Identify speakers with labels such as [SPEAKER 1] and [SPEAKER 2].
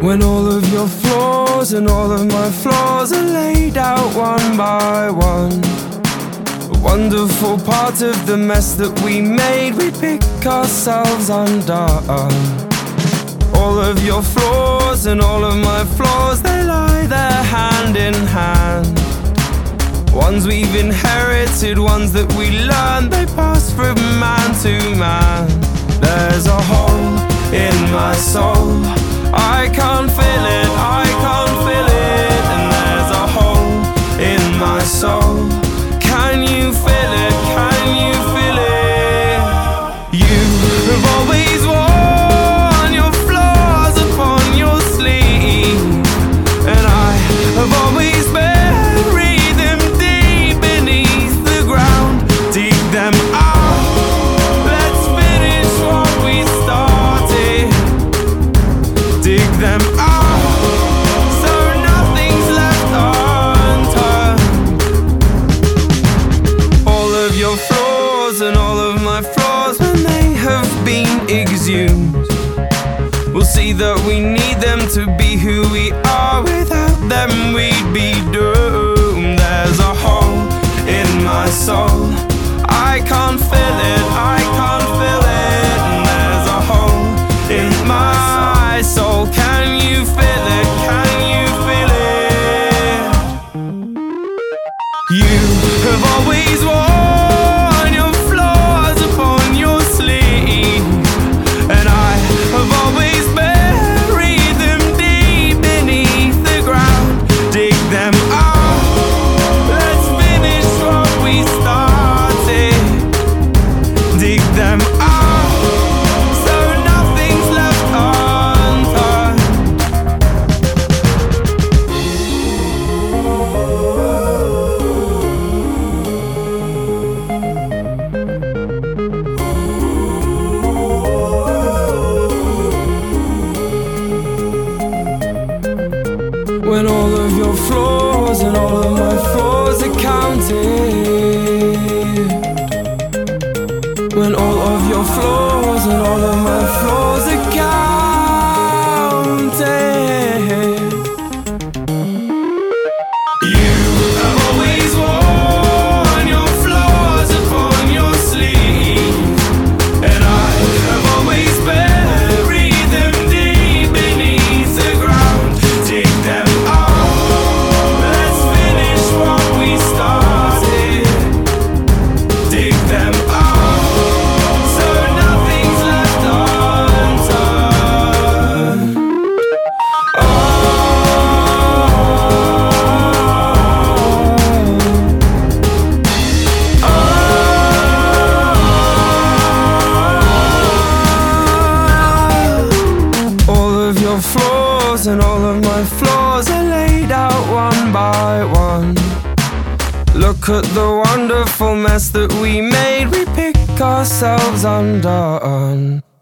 [SPEAKER 1] When all of your flaws and all of my flaws are laid out one by one, a wonderful part of the mess that we made, we pick ourselves undone. All of your flaws and all of my flaws, they lie there hand in hand. Ones we've inherited, ones that we learned, they pass from man to man. There's a hole in my soul, I can't feel it, I can't feel it. And there's a hole in my soul, can you feel it, can you feel it? You have always worn your flaws upon your sleeve, and I have always buried them deep beneath the ground. Dig them out, let's finish what we started. Dig them out, so nothing's left unturned. All of your flaws and all of my flaws, when they have been exhumed, we'll see that we need them to be who we are. Without them we'd be doomed. There's a hole in my soul, I can't feel it, I can't feel it. And there's a hole in my soul, can you feel it, can you feel it? You have always worn your flaws upon your sleeve, and I have always buried them deep beneath the ground. Dig them out, let's finish what we started. Dig them out, so nothing's left unturned. When all of your flaws and all of my flaws are counted, when all of your flaws and all of my flaws are counted. You have always worn your flaws upon your sleeve, and I have always buried them deep beneath the ground. Dig them out, let's finish what we started. Dig them out, so nothing's left unturned. All of your flaws and all of my flaws are laid out one by one. Look at the wonderful mess that we made, we pick ourselves undone.